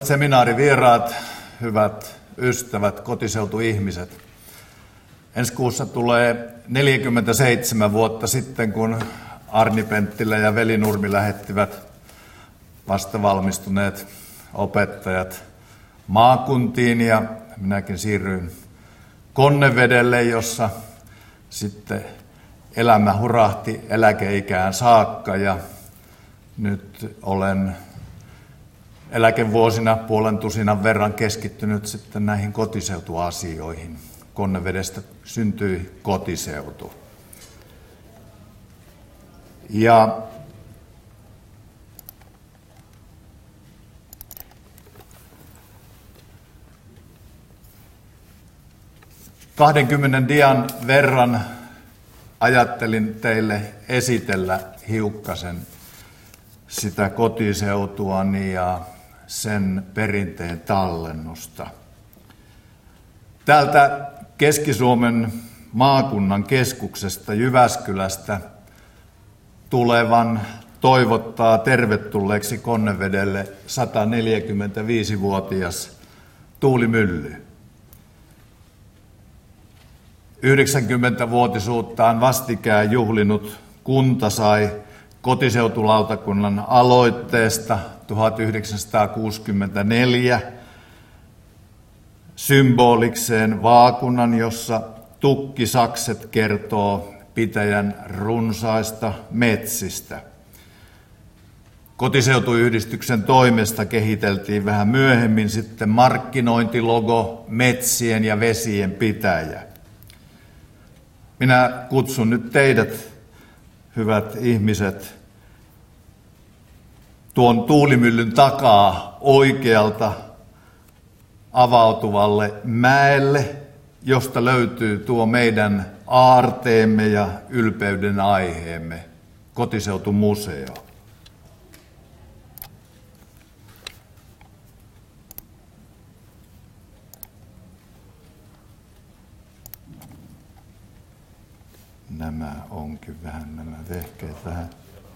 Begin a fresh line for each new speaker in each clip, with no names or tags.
Seminaarivieraat, hyvät ystävät, kotiseutuihmiset. Ensi kuussa tulee 47 vuotta sitten, kun Arni Penttilä ja Veli Nurmi lähettivät vastavalmistuneet opettajat maakuntiin ja minäkin siirryin Konnevedelle, jossa sitten elämä hurahti eläkeikään saakka ja nyt olen eläkevuosina puolen tusinan verran keskittynyt sitten näihin kotiseutuasioihin. Konnevedestä syntyi kotiseutu. Ja kahdenkymmenen dian verran ajattelin teille esitellä hiukkasen sitä kotiseutuani ja sen perinteen tallennusta. Täältä Keski-Suomen maakunnan keskuksesta Jyväskylästä tulevan toivottaa tervetulleeksi Konnevedelle 145-vuotias Tuuli Mylly. 90-vuotisuuttaan vastikään juhlinut kunta sai kotiseutulautakunnan aloitteesta 1964 symbolikseen vaakunan, jossa tukkisakset kertoo pitäjän runsaista metsistä. Kotiseutuyhdistyksen toimesta kehiteltiin vähän myöhemmin sitten markkinointilogo Metsien ja vesien pitäjä. Minä kutsun nyt teidät, hyvät ihmiset, tuon tuulimyllyn takaa oikealta avautuvalle mäelle, josta löytyy tuo meidän aarteemme ja ylpeyden aiheemme, Kotiseutumuseo. Nämä onkin vähän, nämä vehkeet vähän.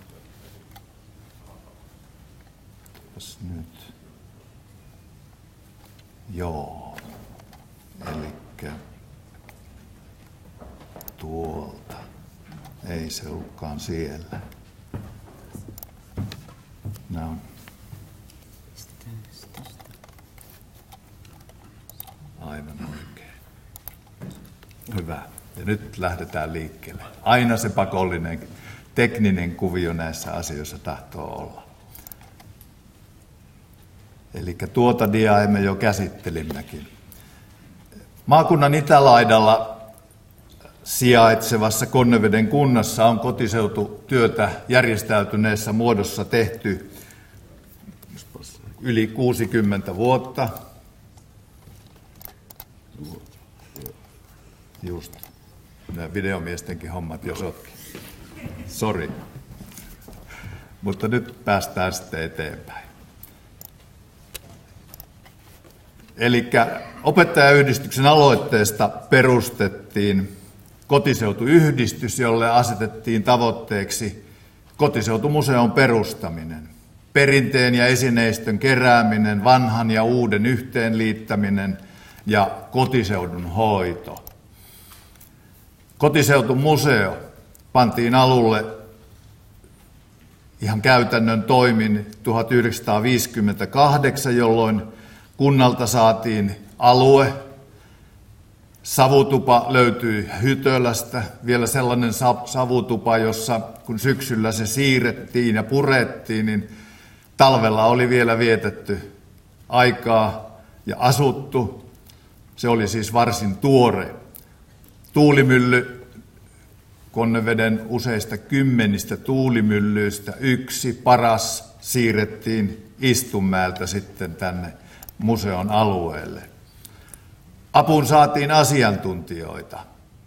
Tuopas nyt. Joo. Elikkä tuolta. Ei se ollutkaan siellä. Nämä on. Aivan oikein. Hyvä. Ja nyt lähdetään liikkeelle. Aina se pakollinen tekninen kuvio näissä asioissa tahtoo olla. Eli tuota diaa me jo käsittelimmekin. Maakunnan itälaidalla sijaitsevassa Konneveden kunnassa on kotiseututyötä järjestäytyneessä muodossa tehty yli 60 vuotta. Just. Nämä videomiestenkin hommat jo sotki. Sori. Mutta nyt päästään sitten eteenpäin. Eli opettajayhdistyksen aloitteesta perustettiin kotiseutuyhdistys, jolle asetettiin tavoitteeksi kotiseutumuseon perustaminen, perinteen ja esineistön kerääminen, vanhan ja uuden yhteenliittäminen ja kotiseudun hoito. Kotiseutumuseo pantiin alulle ihan käytännön toimin 1958, jolloin kunnalta saatiin alue. Savutupa löytyi Hytölästä, vielä sellainen savutupa, jossa kun syksyllä se siirrettiin ja purettiin, niin talvella oli vielä vietetty aikaa ja asuttu. Se oli siis varsin tuore. Tuulimylly, Konneveden useista kymmenistä tuulimyllyistä yksi, paras, siirrettiin Istunmäeltä sitten tänne museon alueelle. Apuun saatiin asiantuntijoita.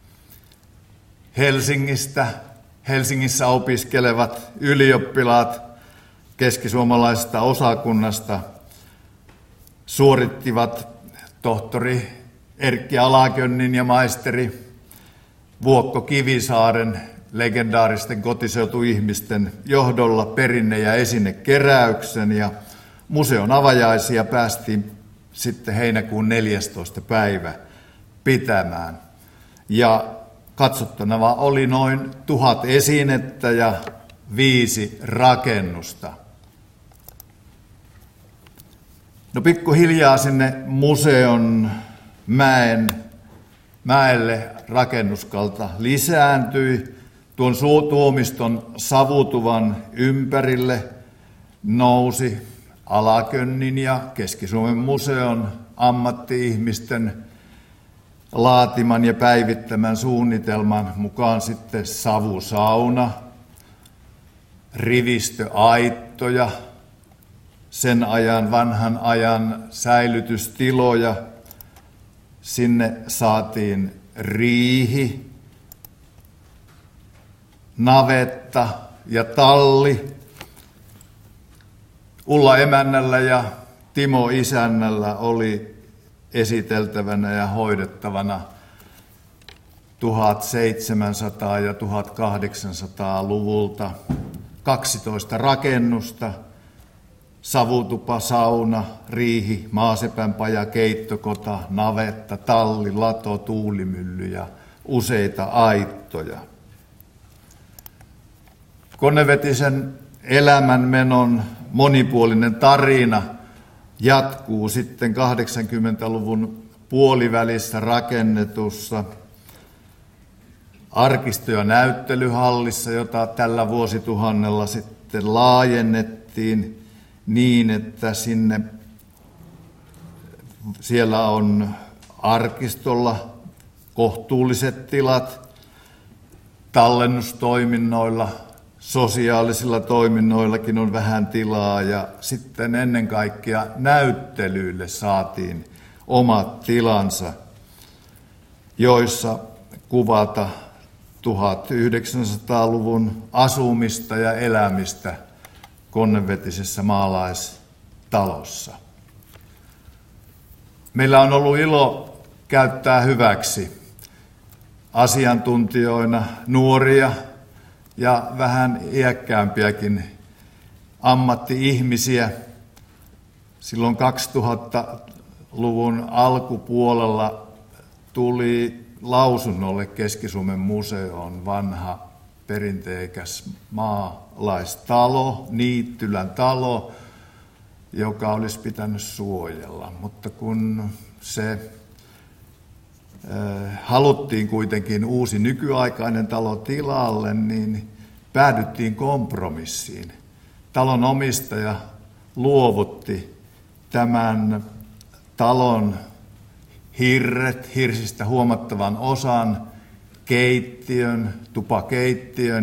Helsingissä opiskelevat ylioppilaat keskisuomalaisesta osakunnasta suorittivat tohtori Erkki Alakönnin ja maisteri Vuokko Kivisaaren legendaaristen kotiseutuihmisten johdolla perinne- ja esinekeräyksen ja museon avajaisia päästiin sitten heinäkuun 14. päivä pitämään. Ja katsottavana oli noin 1000 esinettä ja 5 rakennusta. No pikkuhiljaa sinne museon mäelle rakennuskalta lisääntyi. Tuon tuomiston savutuvan ympärille nousi Alakönnin ja Keski-Suomen museon ammatti-ihmisten laatiman ja päivittämän suunnitelman mukaan sitten savusauna, rivistöaittoja, sen ajan, vanhan ajan säilytystiloja. Sinne saatiin riihi, navetta ja talli. Ulla emännällä ja Timo isännällä oli esiteltävänä ja hoidettavana 1700- ja 1800-luvulta 12 rakennusta, savutupa, sauna, riihi, maasepänpaja, keittokota, navetta, talli, lato, tuulimylly ja useita aittoja. Konnevetisen elämänmenon monipuolinen tarina jatkuu sitten 80-luvun puolivälissä rakennetussa arkisto- ja näyttelyhallissa, jota tällä vuosituhannella sitten laajennettiin niin, että siellä on arkistolla kohtuulliset tilat, tallennustoiminnoilla, sosiaalisilla toiminnoillakin on vähän tilaa ja sitten ennen kaikkea näyttelyille saatiin omat tilansa, joissa kuvata 1900-luvun asumista ja elämistä konnevetisessä maalaistalossa. Meillä on ollut ilo käyttää hyväksi asiantuntijoina nuoria ja vähän iäkkäämpiäkin ammatti-ihmisiä. Silloin 2000-luvun alkupuolella tuli lausunnolle Keski-Suomen museoon vanha perinteikäs maalaistalo, Niittylän talo, joka olisi pitänyt suojella. Mutta kun se haluttiin kuitenkin uusi nykyaikainen talo tilalle, niin päädyttiin kompromissiin. Talon omistaja luovutti tämän talon hirsistä huomattavan osan, keittiön, tupakeittiön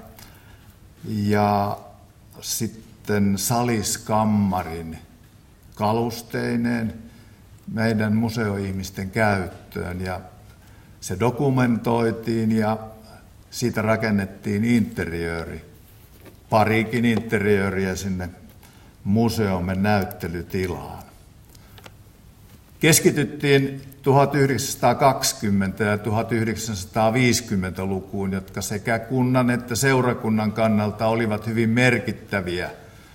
ja sitten saliskammarin kalusteineen meidän museoihmisten käyttöön. Ja se dokumentoitiin ja siitä rakennettiin interiööri, parikin interiööriä sinne museomme näyttelytilaan. Keskityttiin 1920- ja 1950-lukuun, jotka sekä kunnan että seurakunnan kannalta olivat hyvin merkittäviä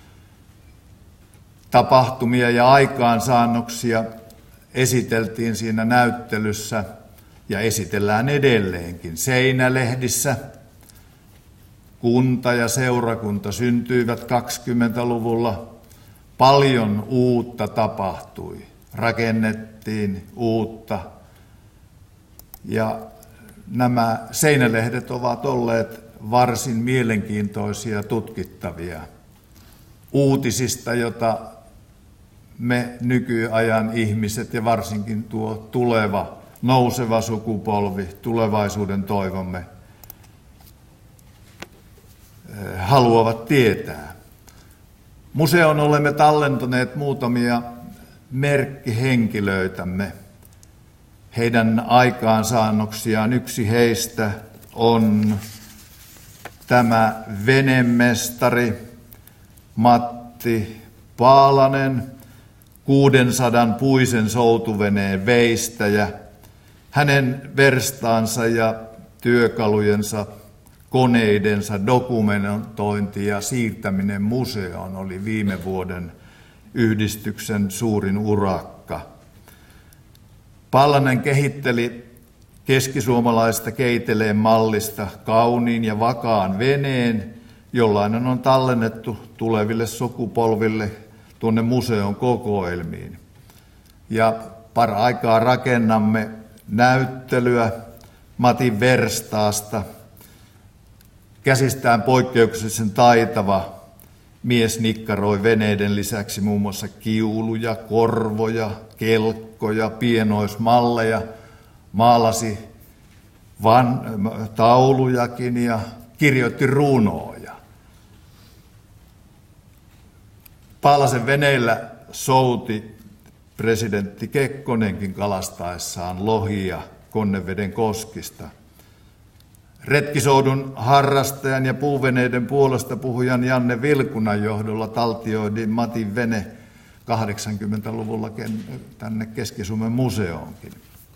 tapahtumia ja aikaansaannoksia. Esiteltiin siinä näyttelyssä ja esitellään edelleenkin seinälehdissä. Kunta ja seurakunta syntyivät 20-luvulla. Paljon uutta tapahtui. Rakennettiin uutta ja nämä seinälehdet ovat olleet varsin mielenkiintoisia ja tutkittavia uutisista, jota me nykyajan ihmiset ja varsinkin tuo tuleva, nouseva sukupolvi, tulevaisuuden toivomme, haluavat tietää. Museoon olemme tallentaneet muutamia merkkihenkilöitämme, heidän aikaansaannoksiaan. Yksi heistä on tämä venemestari Matti Paalanen, 600 puisen soutuveneen veistäjä. Hänen verstaansa ja työkalujensa, koneidensa dokumentointi ja siirtäminen museoon oli viime vuoden yhdistyksen suurin urakka. Pallanen kehitteli keskisuomalaista keiteleen mallista kauniin ja vakaan veneen, jollainen on tallennettu tuleville sukupolville tuonne museon kokoelmiin. Ja paraikaa rakennamme näyttelyä Matin verstaasta. Käsistään poikkeuksellisen taitava mies nikkaroi veneiden lisäksi muun muassa kiuluja, korvoja, kelkkoja, pienoismalleja, maalasi taulujakin ja kirjoitti runoja. Pallasen veneillä souti presidentti Kekkonenkin kalastaessaan lohia Konneveden koskista. Retkisoudun harrastajan ja puuveneiden puolesta puhujan Janne Vilkunan johdolla taltioitiin Matin vene 80-luvulla tänne Keski-Suomen museoonkin.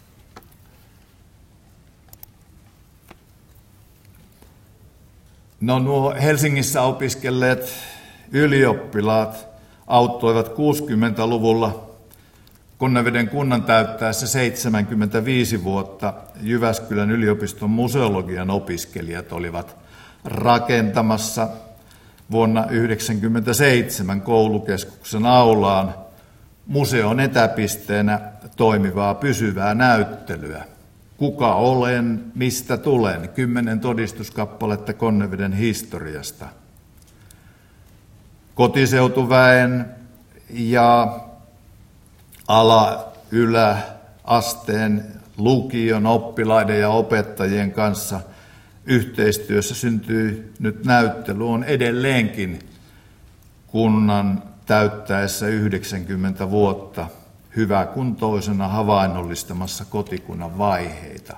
No, nuo Helsingissä opiskelleet ylioppilaat auttoivat 60-luvulla Konneveden kunnan täyttäessä 75 vuotta. Jyväskylän yliopiston museologian opiskelijat olivat rakentamassa vuonna 1997 koulukeskuksen aulaan museon etäpisteenä toimivaa pysyvää näyttelyä. Kuka olen, mistä tulen? 10 todistuskappaletta Konneveden historiasta. Kotiseutuväen ja yläasteen lukion oppilaiden ja opettajien kanssa yhteistyössä syntyi nyt näyttely on edelleenkin kunnan täyttäessä 90 vuotta hyväkuntoisena havainnollistamassa kotikunnan vaiheita.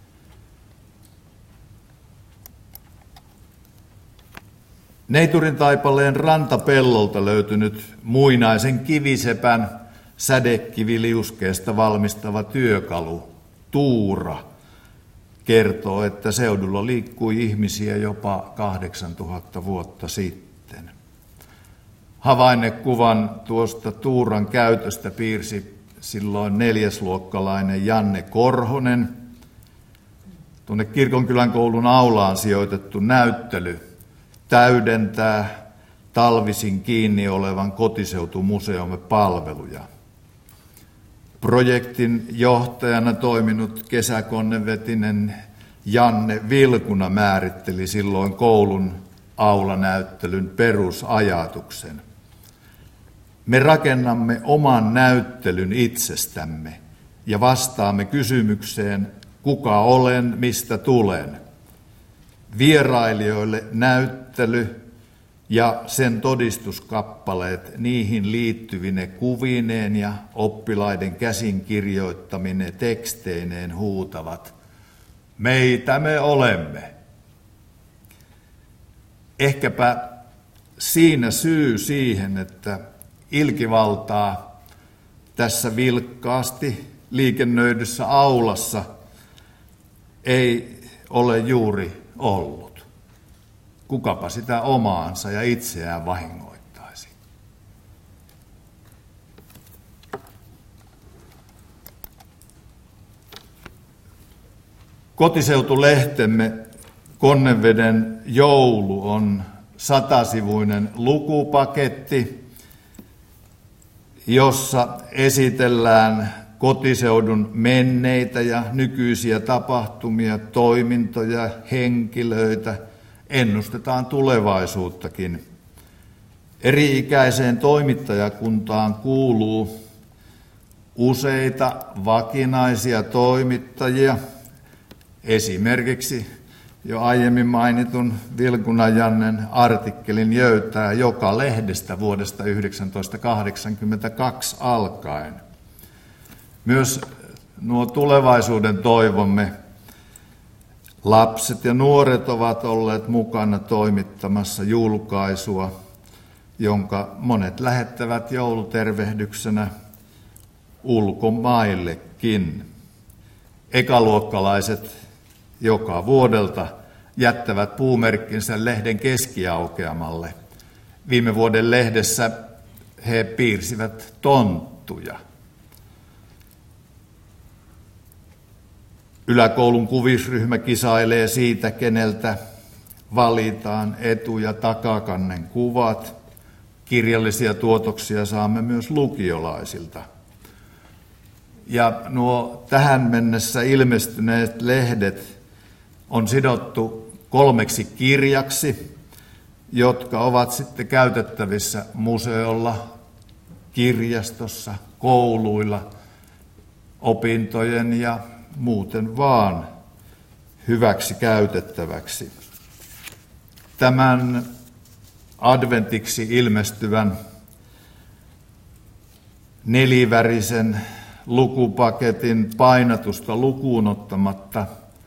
Neiturin taipaleen rantapellolta löytynyt muinaisen kivisepän sädekiviliuskeesta valmistava työkalu, tuura, kertoo, että seudulla liikkui ihmisiä jopa 8000 vuotta sitten. Havainnekuvan tuosta tuuran käytöstä piirsi silloin 4-luokkalainen Janne Korhonen. Tuonne Kirkonkylän koulun aulaan sijoitettu näyttely täydentää talvisin kiinni olevan kotiseutumuseomme palveluja. Projektin johtajana toiminut kesäkonnevetinen Janne Vilkuna määritteli silloin koulun aulanäyttelyn perusajatuksen. Me rakennamme oman näyttelyn itsestämme ja vastaamme kysymykseen, kuka olen, mistä tulen. Vierailijoille näyttely ja sen todistuskappaleet niihin liittyvine kuvineen ja oppilaiden käsin kirjoittamine teksteineen huutavat, meitä me olemme. Ehkäpä siinä syy siihen, että ilkivaltaa tässä vilkkaasti liikennöidyssä aulassa ei ole juuri ollut. Kukapa sitä omaansa ja itseään vahingoittaisi. Kotiseutulehtemme Konneveden joulu on 100-sivuinen lukupaketti, jossa esitellään kotiseudun menneitä ja nykyisiä tapahtumia, toimintoja, henkilöitä, ennustetaan tulevaisuuttakin. Eri-ikäiseen toimittajakuntaan kuuluu useita vakinaisia toimittajia, esimerkiksi jo aiemmin mainitun Vilkunan Jannen artikkelin Jöytää joka lehdestä vuodesta 1982 alkaen. Myös nuo tulevaisuuden toivomme lapset ja nuoret ovat olleet mukana toimittamassa julkaisua, jonka monet lähettävät joulutervehdyksenä ulkomaillekin. Ekaluokkalaiset joka vuodelta jättävät puumerkkinsä lehden keskiaukeamalle. Viime vuoden lehdessä he piirsivät tonttuja. Yläkoulun kuvisryhmä kisailee siitä, keneltä valitaan etu- ja takakannen kuvat. Kirjallisia tuotoksia saamme myös lukiolaisilta. Ja nuo tähän mennessä ilmestyneet lehdet on sidottu 3 kirjaksi, jotka ovat sitten käytettävissä museolla, kirjastossa, kouluilla, opintojen ja muuten vaan hyväksi käytettäväksi. Tämän adventiksi ilmestyvän 4-värisen lukupaketin painatusta lukuun ottamatta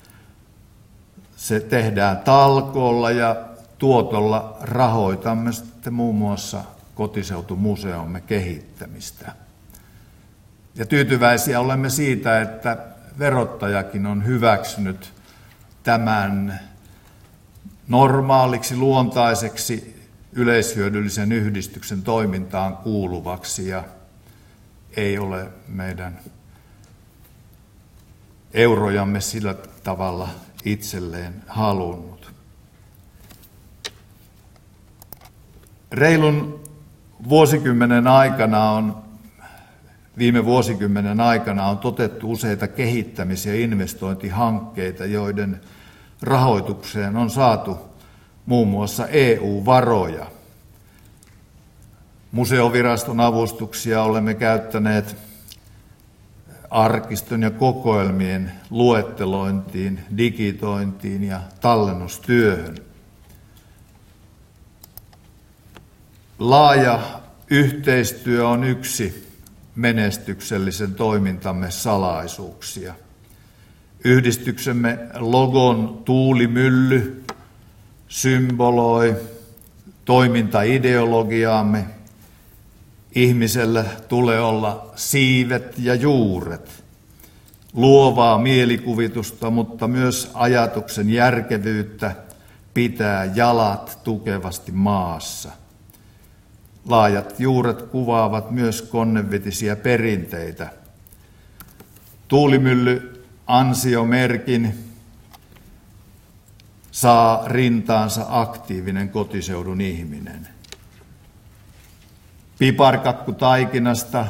se tehdään talkoolla ja tuotolla rahoitamme sitten muun muassa kotiseutumuseomme kehittämistä. Ja tyytyväisiä olemme siitä, että verottajakin on hyväksynyt tämän normaaliksi, luontaiseksi yleishyödyllisen yhdistyksen toimintaan kuuluvaksi ja ei ole meidän eurojamme sillä tavalla itselleen halunnut. Viime vuosikymmenen aikana on toteutettu useita kehittämis- ja investointihankkeita, joiden rahoitukseen on saatu muun muassa EU-varoja. Museoviraston avustuksia olemme käyttäneet arkiston ja kokoelmien luettelointiin, digitointiin ja tallennustyöhön. Laaja yhteistyö on yksi menestyksellisen toimintamme salaisuuksia. Yhdistyksemme logon tuulimylly symboloi toimintaideologiaamme. Ihmisellä tulee olla siivet ja juuret, luovaa mielikuvitusta, mutta myös ajatuksen järkevyyttä pitää jalat tukevasti maassa. Laajat juuret kuvaavat myös konnevetisiä perinteitä. Tuulimylly ansiomerkin saa rintaansa aktiivinen kotiseudun ihminen. Piparkakkutaikinasta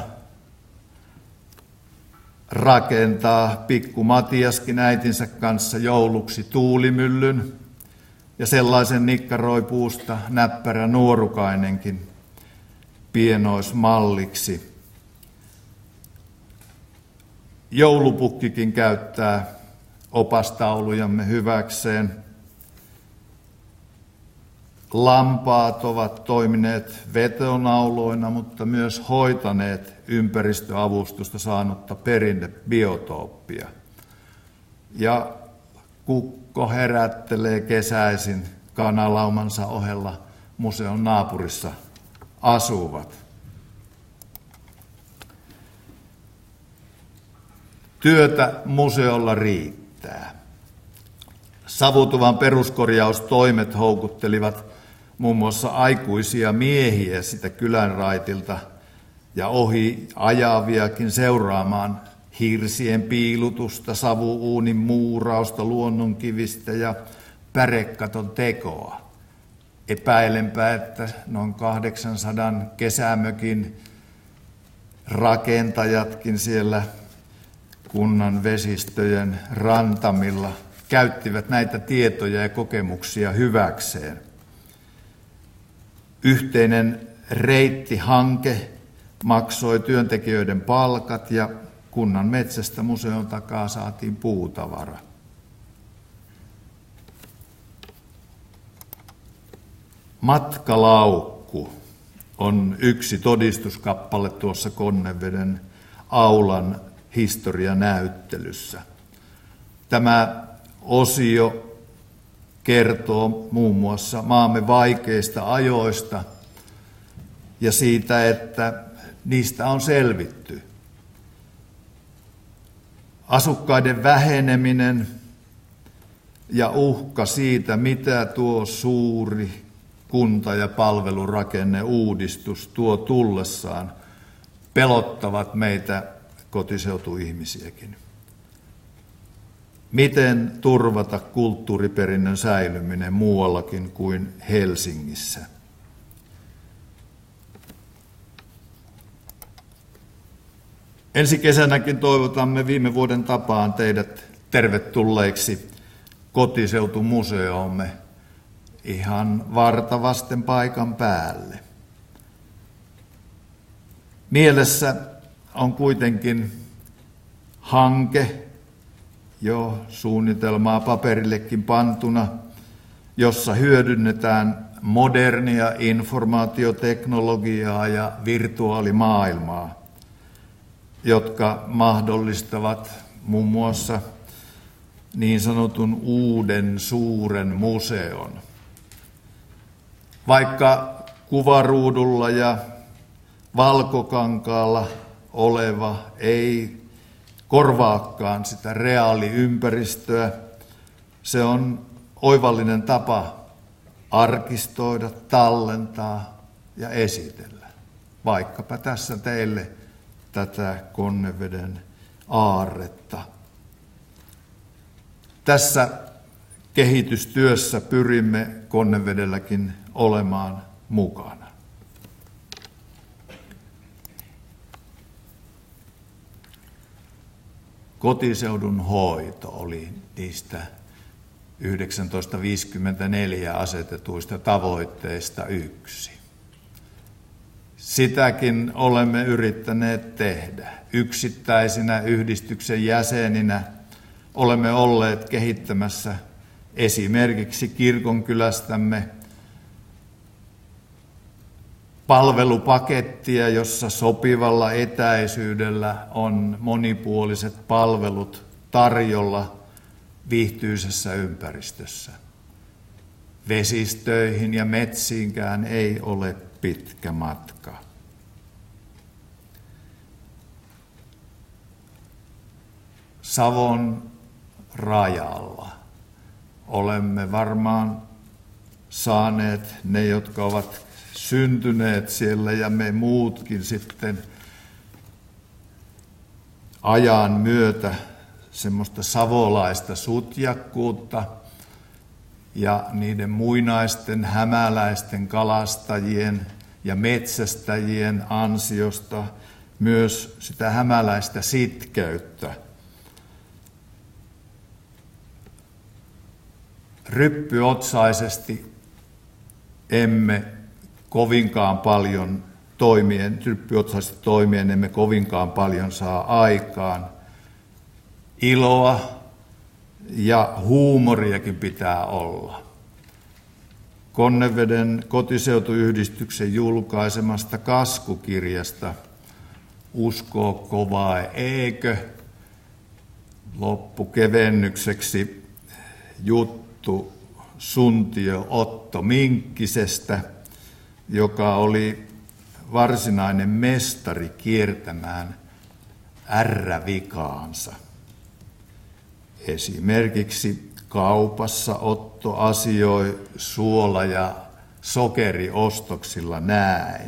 rakentaa pikku Matiaskin äitinsä kanssa jouluksi tuulimyllyn ja sellaisen nikkaroi puusta näppärä nuorukainenkin pienoismalliksi. Joulupukkikin käyttää opastaulujamme hyväkseen. Lampaat ovat toimineet vetonauloina, mutta myös hoitaneet ympäristöavustusta saanutta perinnebiotooppia. Ja kukko herättelee kesäisin kanalaumansa ohella museon naapurissa asuvat. Työtä museolla riittää. Savutuvan peruskorjaustoimet houkuttelivat muun muassa aikuisia miehiä sitä kylän raitilta ja ohi ajaviakin seuraamaan hirsien piilutusta, savuuunin muurausta luonnonkivistä ja pärekaton tekoa. Epäilenpä, että noin 800 kesämökin rakentajatkin siellä kunnan vesistöjen rantamilla käyttivät näitä tietoja ja kokemuksia hyväkseen. Yhteinen reittihanke maksoi työntekijöiden palkat ja kunnan metsästä museon takaa saatiin puutavara. Matkalaukku on yksi todistuskappale tuossa Konneveden aulan historianäyttelyssä. Tämä osio kertoo muun muassa maamme vaikeista ajoista ja siitä, että niistä on selvitty. Asukkaiden väheneminen ja uhka siitä, mitä tuo suuri kunta- ja palvelurakenneuudistus tuo tullessaan, pelottavat meitä kotiseutuihmisiäkin. Miten turvata kulttuuriperinnön säilyminen muuallakin kuin Helsingissä? Ensi kesänäkin toivotamme viime vuoden tapaan teidät tervetulleiksi kotiseutumuseoomme ihan vartavasten paikan päälle. Mielessä on kuitenkin hanke, jo suunnitelmaa paperillekin pantuna, jossa hyödynnetään modernia informaatioteknologiaa ja virtuaalimaailmaa, jotka mahdollistavat muun muassa niin sanotun uuden suuren museon. Vaikka kuvaruudulla ja valkokankaalla oleva ei korvaakaan sitä reaaliympäristöä, se on oivallinen tapa arkistoida, tallentaa ja esitellä. Vaikkapa tässä teille tätä Konneveden aarretta. Tässä kehitystyössä pyrimme Konnevedelläkin olemaan mukana. Kotiseudun hoito oli niistä 1954 asetetuista tavoitteista yksi. Sitäkin olemme yrittäneet tehdä. Yksittäisinä yhdistyksen jäseninä olemme olleet kehittämässä esimerkiksi kirkonkylästämme palvelupakettia, jossa sopivalla etäisyydellä on monipuoliset palvelut tarjolla viihtyisessä ympäristössä. Vesistöihin ja metsiinkään ei ole pitkä matka. Savon rajalla olemme varmaan saaneet, ne jotka ovat syntyneet siellä ja me muutkin sitten ajan myötä, semmoista savolaista sutjakkuutta ja niiden muinaisten hämäläisten kalastajien ja metsästäjien ansiosta myös sitä hämäläistä sitkeyttä. Ryppyotsaisesti emme kovinkaan paljon ryppyotsaisesti emme kovinkaan paljon saa aikaan. Iloa ja huumoriakin pitää olla. Konneveden kotiseutuyhdistyksen julkaisemasta kaskukirjasta Uskoo kovaa eikö loppukevennykseksi juttu Suntio Otto Minkkisestä, joka oli varsinainen mestari kiertämään ärrävikaansa. Esimerkiksi kaupassa Otto asioi suola- ja sokeriostoksilla näin.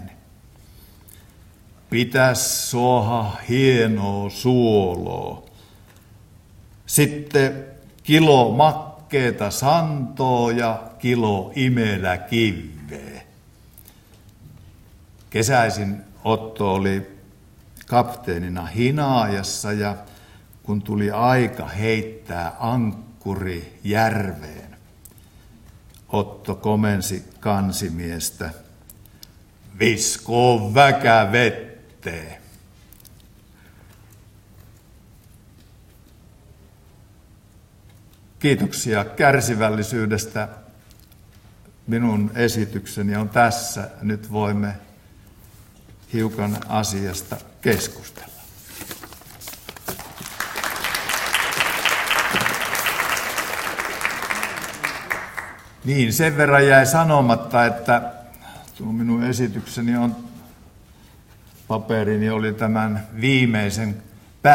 Pitäis soha hienoa suoloa. Sitten kilo makkeeta santoa ja kilo imelä kiveä. Kesäisin Otto oli kapteenina hinaajassa ja kun tuli aika heittää ankkuri järveen, Otto komensi kansimiestä, viskoo väkä vetteen. Kiitoksia kärsivällisyydestä. Minun esitykseni on tässä. Nyt voimme hiukan asiasta keskustella. Niin, sen verran jäi sanomatta, että tuo minun esitykseni on paperini oli tämän viimeisen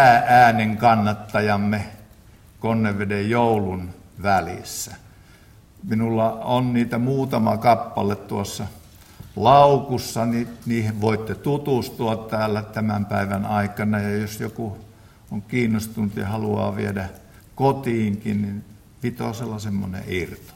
päääänen kannattajamme Konneveden joulun välissä. Minulla on niitä muutama kappale tuossa laukussa, niin niihin voitte tutustua täällä tämän päivän aikana. Ja jos joku on kiinnostunut ja haluaa viedä kotiinkin, niin Vitosella semmoinen irto.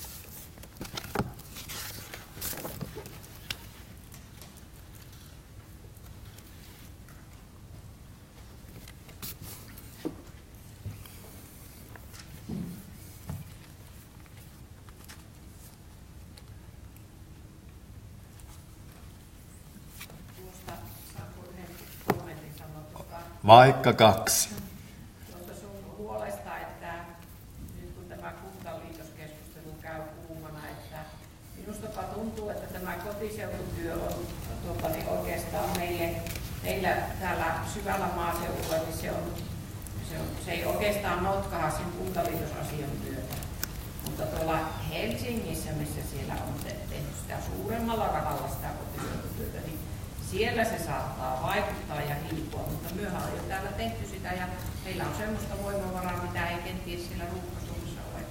Vaikka 2.
Tuosta sun huolesta, että nyt kun tämä kuntaliitoskeskustelu käy kuumana, että minustapa tuntuu, että tämä kotiseututyö on oikeastaan meillä täällä syvällä maaseudulla, niin se ei oikeastaan notkaha sen kuntaliitosasian myötä. Mutta tuolla Helsingissä, missä siellä on tehty sitä suuremmalla rahalla sitä kotiseututyötä, niin siellä se saattaa vaikuttaa ja hiipua, mutta myöhään on jo täällä tehty sitä ja meillä on semmoista voimavaraa, mitä ei kenties siellä ruuhkasummassa ole.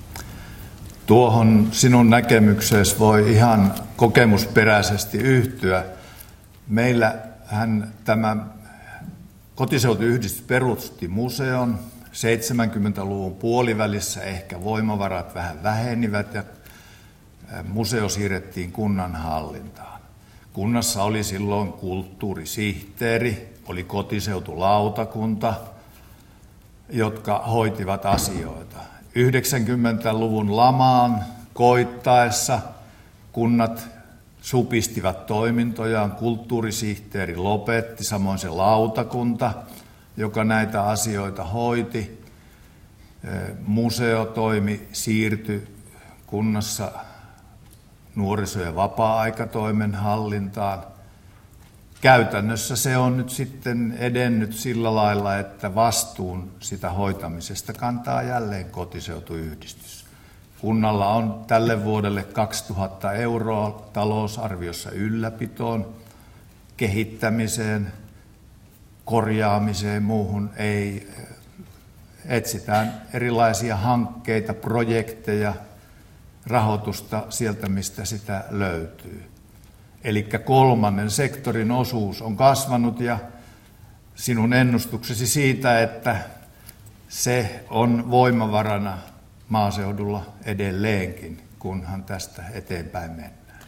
Tuohon sinun näkemykseesi voi ihan kokemusperäisesti yhtyä. Meillähän tämä kotiseutuyhdistys perusti museon 70-luvun puolivälissä, ehkä voimavarat vähän vähenivät ja museo siirrettiin kunnan hallintaan. Kunnassa oli silloin kulttuurisihteeri, oli kotiseutulautakunta, jotka hoitivat asioita. 90-luvun lamaan koittaessa kunnat supistivat toimintojaan, kulttuurisihteeri lopetti, samoin se lautakunta, joka näitä asioita hoiti. Museotoimi siirtyi kunnassa nuoriso- ja vapaa-aikatoimen hallintaan. Käytännössä se on nyt sitten edennyt sillä lailla, että vastuun sitä hoitamisesta kantaa jälleen kotiseutuyhdistys. Kunnalla on tälle vuodelle 2000 euroa talousarviossa ylläpitoon, kehittämiseen, korjaamiseen, muuhun ei. Etsitään erilaisia hankkeita, projekteja, rahoitusta sieltä, mistä sitä löytyy. Eli kolmannen sektorin osuus on kasvanut ja sinun ennustuksesi siitä, että se on voimavarana maaseudulla edelleenkin, kunhan tästä eteenpäin mennään.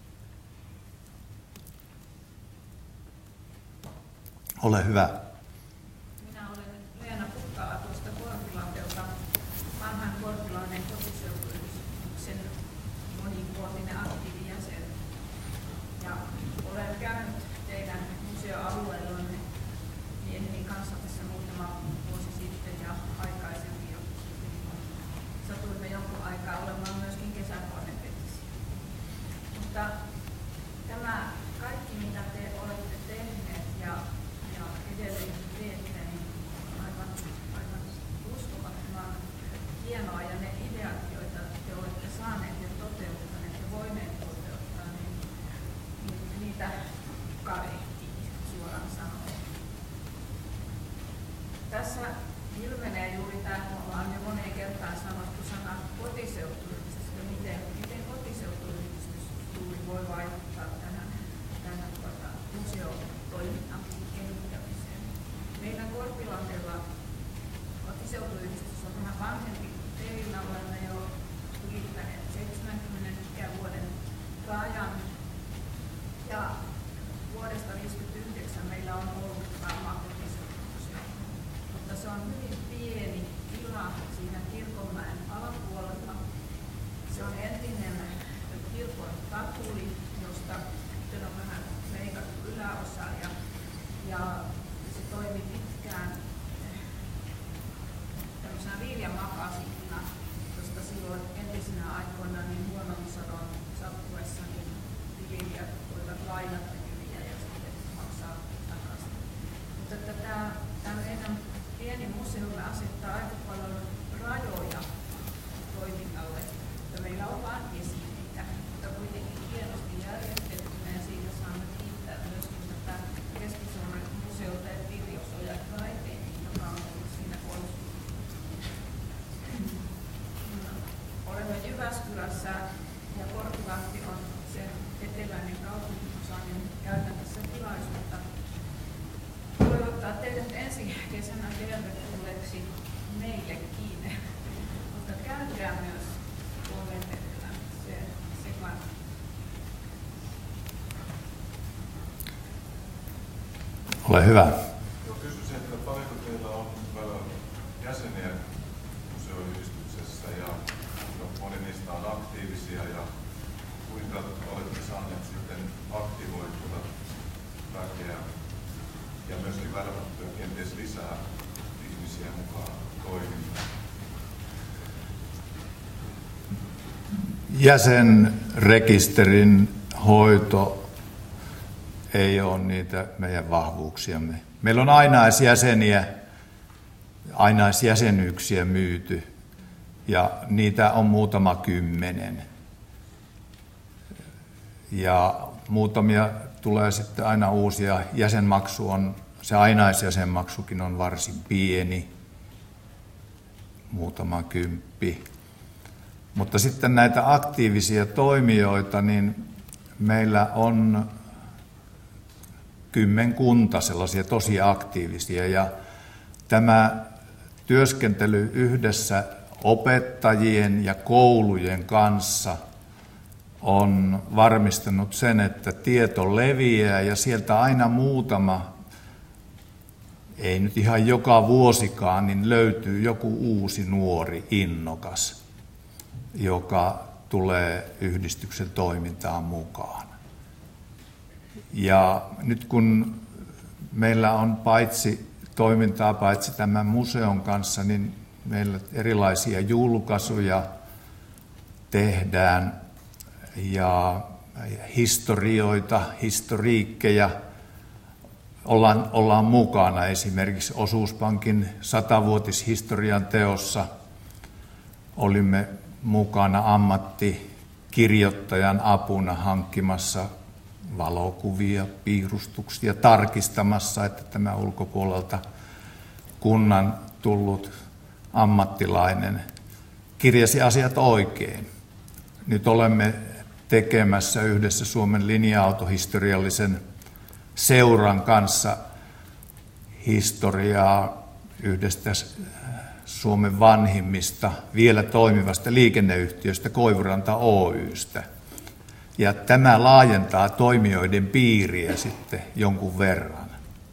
Ole hyvä.
Minä olen Leena Pukkala tuosta Korpilandelta, vanhan Korpilainen kotiseutuyhdistyksen monivuotinen aktiivijäsen. Ja olen käynyt teidän museoalueellanne mieheni kanssa tässä muutama vuosi sitten ja aikaisemmin jo. Satuimme jonkun aikaa olemaan myöskin kesäkornepetissä. Mutta tämä kaikki, mitä te olette tehneet ja edelleen teette, niin on aivan uskomattoman hienoa. Ja ne ideat, joita te olette saaneet ja toteuttaneet ja voineet toteuttaa, niin niitä kadehtii suoraan sanoen. Tässä ilmenee juuri tämä, kun ollaan jo moneen kertaan sanottu sana kotiseutuyhdistys, ja miten kotiseutuyhdistys juuri voi vaikuttaa tähän museotoiminnan kehittämiseen. Meillä Korpilandella kotiseutuyhdistys on vähän vanhempi kuin teillä, olemme jo ylittäneet 70 ikävuoden rajan. Ja vuodesta 1959 meillä on ollut varmaan kotiseutumuseo, mutta se on hyvin pieni tila siinä Kirkonmäen alapuolella. Se on entinen kirkon tatuli, josta nyt on vähän leikattu yläosa ja se toimi pitkään tämmöisenä viljamakasina, koska silloin entisinä aikoina niin huonon sadon sattuessa niin viljelijät voivat lainata hyviä ja sitten maksaa takaisin. Mutta tämä meidän pieni museomme asettaa aika paljon rajoja toiminnalle, että meillä on vain esineitä, mutta kuitenkin hienosti järjestettynä ja siitä saamme kiittää myöskin tätä Keski-Suomen museota ja Pirjosoja Taiteen, joka on ollut siinä konsulttina. Olemme Jyväskylässä nyt ensi kesänä tervetulleeksi meillekin, mutta käykää myös kommenteilla se kannattaa.
Ole hyvä.
Kysyisin, että paljonko teillä on jäseniä museoyhdistyksessä ja moni niistä on aktiivisia ja kuinka olette saaneet sitten aktivoitua väkeä ja myöskin värvättyä kenties lisää ihmisiä mukaan toimintaan?
Jäsenrekisterin hoito ei ole niitä meidän vahvuuksiamme. Meillä on ainaisjäsenyyksiä myyty ja niitä on muutama 10. Ja muutamia tulee sitten aina uusia. Se ainaisjäsenmaksukin on varsin pieni, muutama 10. Mutta sitten näitä aktiivisia toimijoita, niin meillä on kymmenkunta sellaisia tosi aktiivisia. Ja tämä työskentely yhdessä opettajien ja koulujen kanssa on varmistanut sen, että tieto leviää ja sieltä aina muutama, ei nyt ihan joka vuosikaan, niin löytyy joku uusi nuori innokas, joka tulee yhdistyksen toimintaan mukaan. Ja nyt kun meillä on toimintaa paitsi tämän museon kanssa, niin meillä erilaisia julkaisuja tehdään ja historiikkeja ollaan mukana. Esimerkiksi Osuuspankin 100-vuotishistorian teossa olimme mukana ammattikirjoittajan apuna hankkimassa valokuvia, piirustuksia, tarkistamassa, että tämä ulkopuolelta kunnan tullut ammattilainen kirjasi asiat oikein. Nyt olemme tekemässä yhdessä Suomen linja-autohistoriallisen seuran kanssa historiaa yhdestä Suomen vanhimmista vielä toimivasta liikenneyhtiöstä Koivuranta Oy:stä. Ja tämä laajentaa toimijoiden piiriä sitten jonkun verran.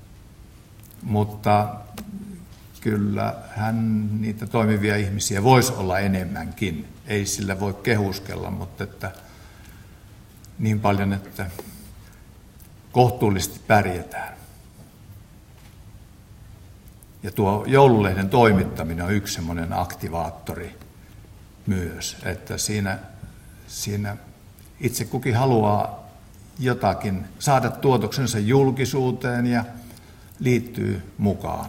Mutta kyllähän niitä toimivia ihmisiä voisi olla enemmänkin. Ei sillä voi kehuskella, mutta että niin paljon, että kohtuullisesti pärjätään. Ja tuo joululehden toimittaminen on yksi semmoinen aktivaattori myös, että siinä itse kukin haluaa jotakin saada tuotoksensa julkisuuteen ja liittyy mukaan.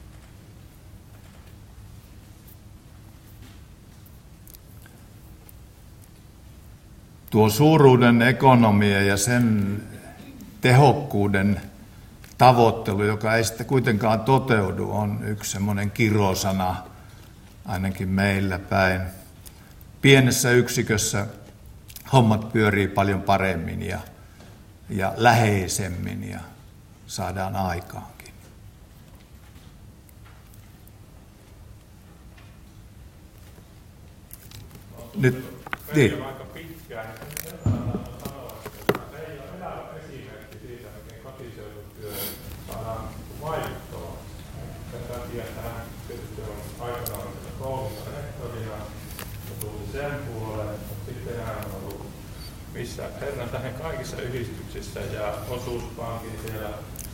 Tuo suuruuden ekonomia ja sen tehokkuuden tavoittelu, joka ei sitten kuitenkaan toteudu, on yksi semmoinen kirosana ainakin meillä päin. Pienessä yksikössä hommat pyörii paljon paremmin ja läheisemmin ja saadaan aikaankin. Nyt, niin.
Aika pitkään. Teillä on elävä esimerkki siitä, miten kotiseututyö saadaan vaihtoa. Sen takia, että hän tietysti on aikanaan koulussa rehtorina ja tuli sen puolelle, mutta sitten hän on ollut missä Herran tähän kaikissa yhdistyksissä ja Osuuspankin siellä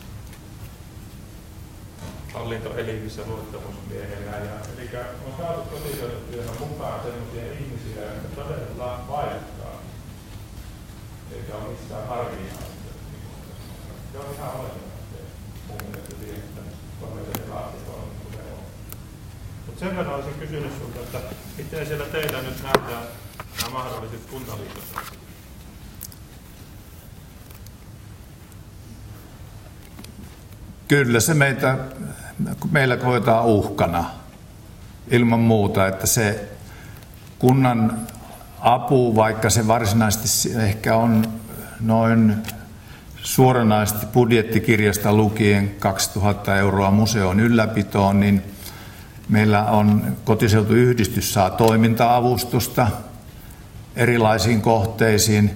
hallintoelimissä luottamusmiehenä. Eli on saatu kotiseututyöhön mukaan sellaisia ihmisiä, jotka todella vaihtaa, eikä ole missään harvinaista. Se on ihan olennaista mun mielestä siihen, että tämmöisen laatikoon on. Mutta sen verran olisin kysynyt sinulta, että miten siellä teillä nyt nähdään nämä mahdolliset kuntaliitosasiat?
Kyllä se meillä koetaan uhkana ilman muuta, että se kunnan apu, vaikka se varsinaisesti ehkä on noin suoranaisesti budjettikirjasta lukien 2000 euroa museon ylläpitoon, niin meillä on kotiseutuyhdistys saa toiminta-avustusta erilaisiin kohteisiin.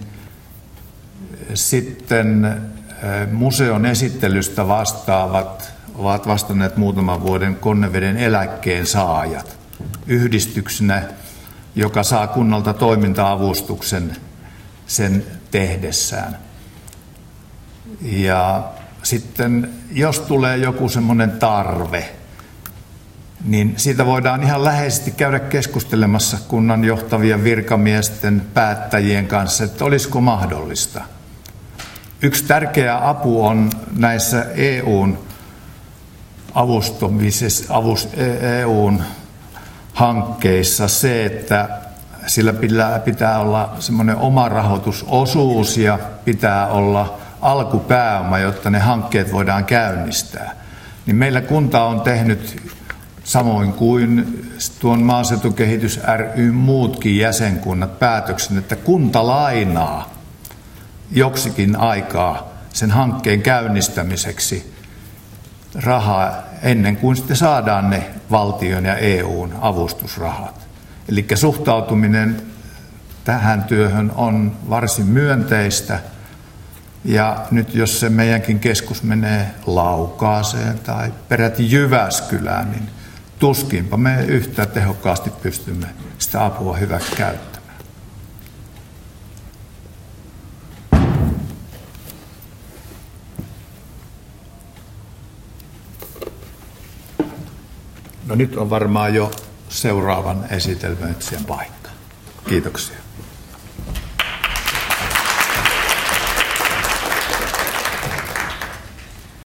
Sitten museon esittelystä vastaavat ovat vastanneet muutaman vuoden Konneveden eläkkeen saajat yhdistyksenä, joka saa kunnalta toiminta-avustuksen sen tehdessään. Ja sitten jos tulee joku semmoinen tarve, niin siitä voidaan ihan läheisesti käydä keskustelemassa kunnan johtavien virkamiesten, päättäjien kanssa, että olisiko mahdollista. Yksi tärkeä apu on näissä EUn EUn hankkeissa se, että sillä pitää olla semmoinen oma rahoitusosuus ja pitää olla alkupääoma, jotta ne hankkeet voidaan käynnistää. Niin meillä kunta on tehnyt, samoin kuin tuon Maaseutukehitys ry muutkin jäsenkunnat, päätöksen, että kunta lainaa joksikin aikaa sen hankkeen käynnistämiseksi rahaa ennen kuin sitten saadaan ne valtion ja EUn avustusrahat. Eli suhtautuminen tähän työhön on varsin myönteistä. Ja nyt jos se meidänkin keskus menee Laukaaseen tai peräti Jyväskylään, niin tuskinpa me yhtä tehokkaasti pystymme sitä apua hyväksi käyttämään. No nyt on varmaan jo seuraavan esitelmöitsijän paikka. Kiitoksia.